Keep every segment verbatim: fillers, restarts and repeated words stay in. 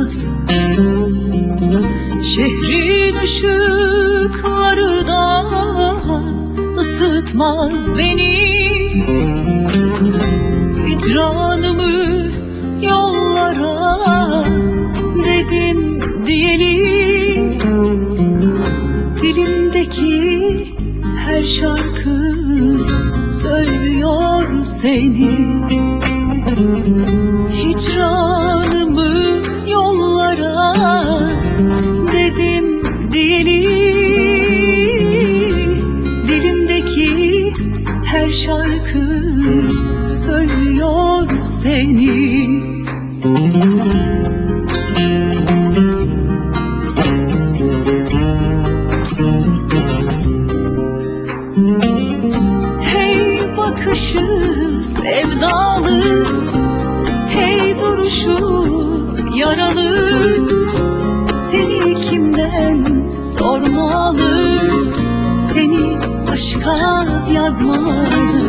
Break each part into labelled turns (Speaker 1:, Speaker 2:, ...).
Speaker 1: bakışsız şehrin ışıkları da ısıtmaz beni. Hicranımı yollara dedim diyeli, dilimdeki her şarkı söylüyor seni. Hicranımı yollara dedim diyeli, dilimdeki her şarkı söylüyor seni. Hey bakışı sevdalı, hey duruşu yaralı, seni kimden sormalı, seni aşka yazmalı.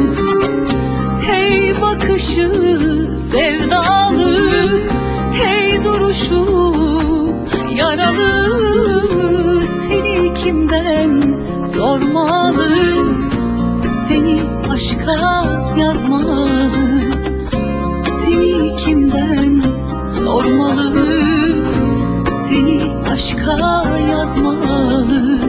Speaker 1: Hey bakışı sevdalı, hey duruşu yaralı, seni kimden sormalı, seni aşka yazmalı. Seni kimden sormalı, seni aşka yazmalı.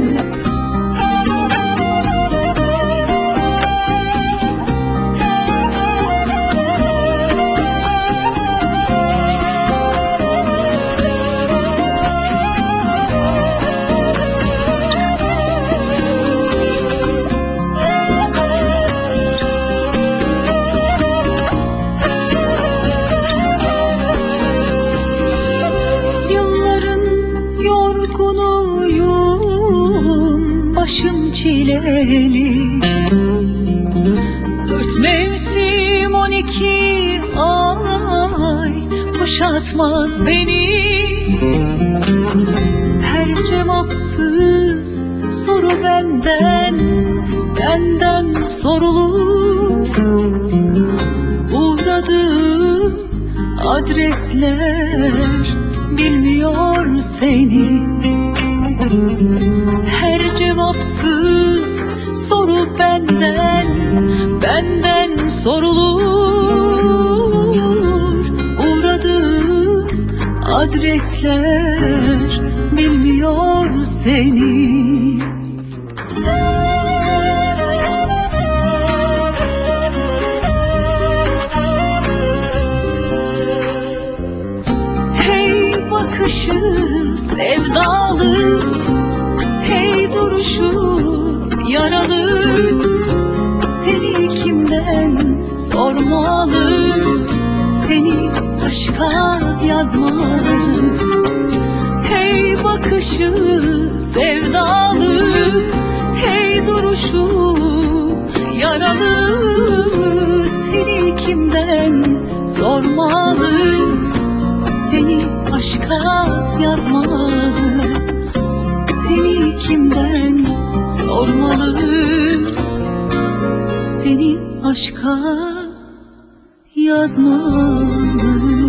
Speaker 1: Yorgunuyum, başım çileli, dört mevsim on iki ay kuşatmaz beni. Her cevapsız soru benden, benden sorulur. Uğradığım adresler bilmiyor seni. Her cevapsız soru benden, benden sorulur. Uğradığım adresler bilmiyor seni. Hey bakışı sevdalı, hey duruşu yaralı, seni kimden sormalı, seni aşka yazmalı. Hey bakışı sevdalı, hey duruşu yaralı, seni kimden sormalı, seni aşka yazmalı. Seni kimden sormalı, seni aşka yazmalı.